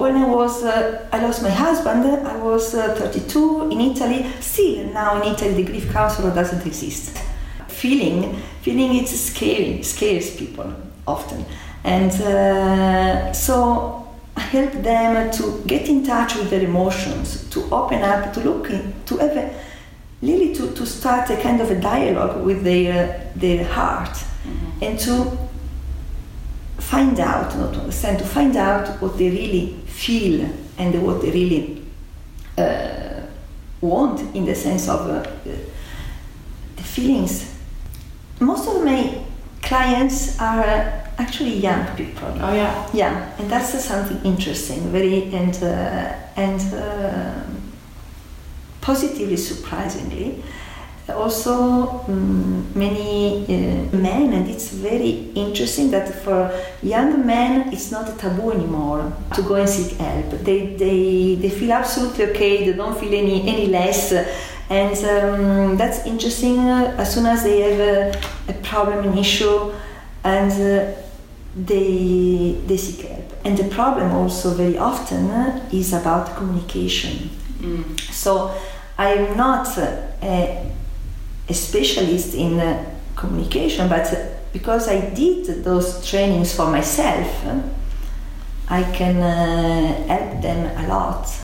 when I lost my husband, I was 32 in Italy. Still now in Italy, the grief counselor doesn't exist. Feeling it's scary, scares people often. And so I help them to get in touch with their emotions, to open up, to look in, to have really to start a kind of a dialogue with their heart, mm-hmm. and to find out, not to understand, to find out what they really feel and what they really want, in the sense of the feelings. Most of my clients are actually young people. Oh yeah. Yeah, and that's something interesting, very and positively, surprisingly. Also, many men, and it's very interesting that for young men it's not a taboo anymore to go and seek help. They feel absolutely okay. They don't feel any less. And that's interesting. As soon as they have a problem, an issue, and they seek help. And the problem also very often is about communication. So I'm not a specialist in communication, but because I did those trainings for myself, I can help them a lot.